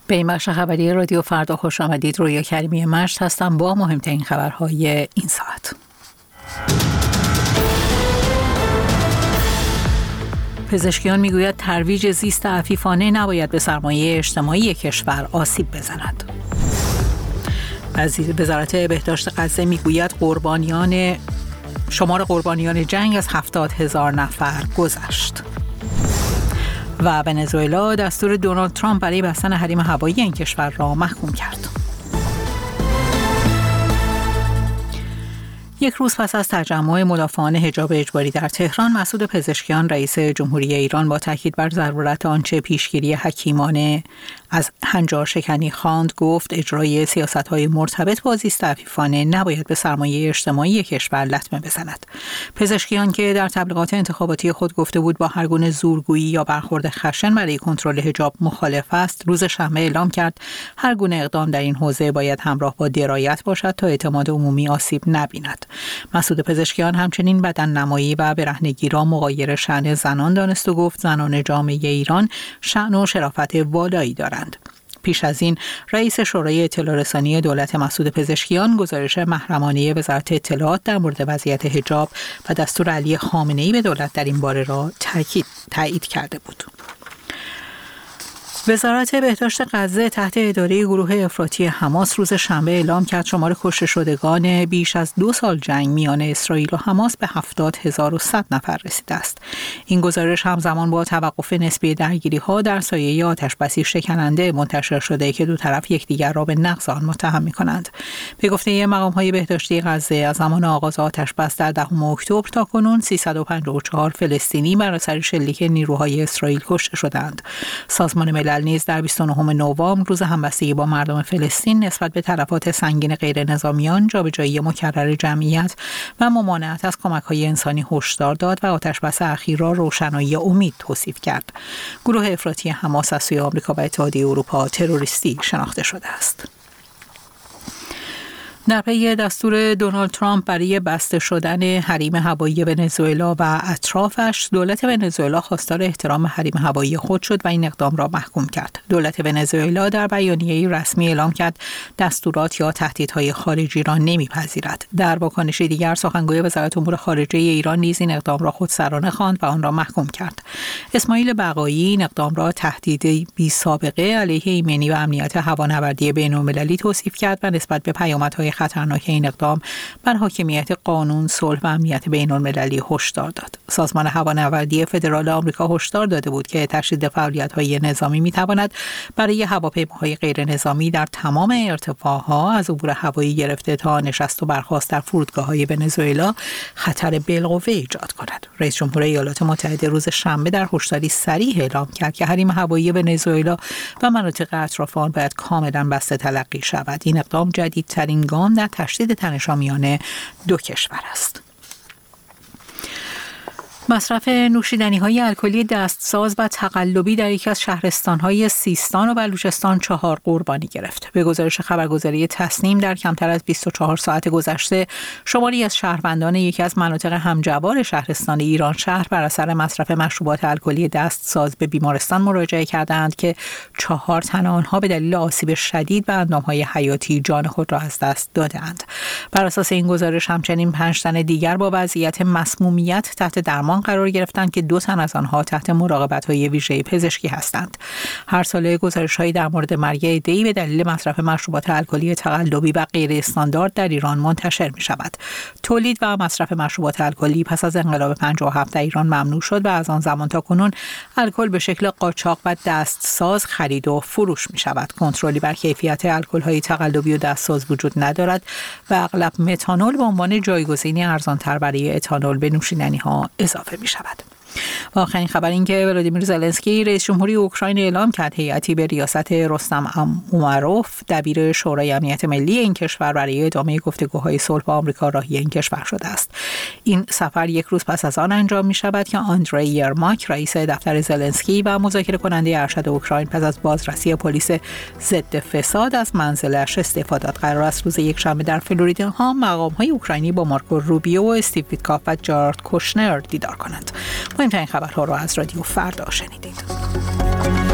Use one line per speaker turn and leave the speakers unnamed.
به این بخش خبری رادیو فردا خوش آمدید. رویا کریمی مشت هستم با مهمترین خبرهای این ساعت. پزشکیان میگوید ترویج زیست عفیفانه نباید به سرمایه اجتماعی کشور آسیب بزند. وزارت بهداشت غزه میگوید شمار قربانیان جنگ از 70,000 نفر گذشت. و ونزوئلا دستور دونالد ترامپ برای بستن حریم هوایی این کشور را محکوم کرد. یک روز پس از تجمع مدافعان حجاب اجباری در تهران، مسعود پزشکیان رئیس جمهوری ایران با تاکید بر ضرورت آنچه پیشگیری حکیمانه از هنجار شکنی خواند، گفت اجرای سیاست‌های مرتبط با زیست عفیفانه نباید به سرمایه اجتماعی کشور لطمه بزند. پزشکیان که در تبلیغات انتخاباتی خود گفته بود با هر گونه زورگویی یا برخورد خشن برای کنترل حجاب مخالف است، روز شنبه اعلام کرد هر گونه اقدام در این حوزه باید همراه با درایت باشد تا اعتماد عمومی آسیب نبیند. مسعود پزشکیان همچنین بدننمایی و برهنگی را مغایر شأن زنان دانست و گفت زنان جامعه ایران شأن و شرافت والایی دارند. پیش از این رئیس شورای اطلاع رسانی دولت مسعود پزشکیان گزارش محرمانه وزارت اطلاعات در مورد وضعیت حجاب و دستور علی خامنه‌ای به دولت در این باره را تایید کرده بود. وزارت بهداشت غزه تحت اداره گروه افراطی حماس روز شنبه اعلام کرد شمار کشته شدگان بیش از 2 سال جنگ میان اسرائیل و حماس به 70,100 نفر رسیده است. این گزارش همزمان با توقف نسبی درگیری‌ها در سایه آتش‌بسی شکننده منتشر شده که دو طرف یکدیگر را به نقض آن متهم می‌کنند. به گفته مقام‌های بهداشتی غزه، از زمان آغاز آتش‌بس در 10 اکتبر تا کنون 354 فلسطینی بر اثر شلیک نیروهای اسرائیل کشته شدند. سازمان ملل نیز در 29 نوامبر روز همبستگی با مردم فلسطین نسبت به تلفات سنگین غیر نظامیان، جابجایی مکرر جمعیت و ممانعت از کمک‌های انسانی هشدار داد و آتش‌بس اخیر را روشنایی امید توصیف کرد. گروه افراطی حماس از سوی آمریکا و اتحادیه اروپا تروریستی شناخته شده است. در پی دستور دونالد ترامپ برای بسته شدن حریم هوایی ونزوئلا و اطرافش، دولت ونزوئلا خواستار احترام حریم هوایی خود شد و این اقدام را محکوم کرد. دولت ونزوئلا در بیانیه‌ای رسمی اعلام کرد دستورات یا تهدیدهای خارجی را نمی‌پذیرد. در واکنش دیگر، سخنگوی وزارت امور خارجه ایران نیز این اقدام را خودسرانه خواند و آن را محکوم کرد. اسماعیل بقایی این اقدام را تهدید بی‌سابقه علیه ایمنی و امنیت هوانوردی بین‌المللی توصیف کرد و نسبت به پیامدهای خطرناک این اقدام بر حاکمیت قانون، صلح و امنیت بین‌المللی هشدار داد. سازمان هوانوردی فدرال آمریکا هشدار داده بود که تشدید فعالیت‌های نظامی می‌تواند برای هواپیماهای غیر نظامی در تمام ارتفاع‌ها از عبور هوایی گرفته تا نشست و برخاست در فرودگاه‌های ونزوئلا خطر بالقوه ایجاد کند. رئیس جمهور ایالات متحده روز شنبه در هشداری صریح اعلام کرد که حریم هوایی ونزوئلا و مناطق اطراف آن باید کاملاً بسته تلقی شود. این اقدام جدیدترین گام در تشدید تنش‌ها میان دو کشور است. مصرف نوشیدنی‌های الکلی دستساز و تقلبی در یکی از شهرستان‌های سیستان و بلوچستان 4 قربانی گرفت. به گزارش خبرگزاری تصنیم، در کمتر از 24 ساعت گذشته شماری از شهروندان یکی از مناطق همجوار شهرستان ایران شهر بر اثر مصرف مشروبات الکلی دستساز به بیمارستان مراجعه کردند که 4 تن آنها به دلیل آسیب شدید به اندام‌های حیاتی جان خود را از دست دادند. بر اساس این گزارش همچنین 5 تن دیگر با وضعیت مسمومیت تحت درمان قرار گرفتند که 2 تن از آنها تحت مراقبت‌های ویژه پزشکی هستند. هر ساله گزارش‌هایی در مورد مرگ عده‌ای به دلیل مصرف مشروبات الکلی تقلبی و غیر استاندارد در ایران منتشر می‌شود. تولید و مصرف مشروبات الکلی پس از انقلاب 57 در ایران ممنوع شد و از آن زمان تا کنون الکل به شکل قاچاق و دستساز خرید و فروش می‌شود. کنترلی بر کیفیت الکل‌های تقلبی و دستساز وجود ندارد و اغلب متانول به عنوان جایگزینی ارزان‌تر برای اتانول به نوشیدنی‌ها اضافه می شود. و آخرین خبر این که ولادیمیر زلنسکی رئیس جمهوری اوکراین اعلام کرد هیئتی به ریاست رستم امروف دبیر شورای امنیت ملی این کشور برای ادامه گفتگوهای صلح با آمریکا راهی این کشور شده است. این سفر یک روز پس از آن انجام می شود که آندری یرماک رئیس دفتر زلنسکی و مذاکره کننده ارشد اوکراین پس از بازرسی پلیس ضد فساد از منزلش استعفا داد. قرار است روز یکشنبه در فلوریدا مقام‌های اوکراینی با مارکو روبیو و استیو ویتکاف و جارد کوشنر دیدار کنند. مهمترین خبرها را از رادیو فردا شنیدید.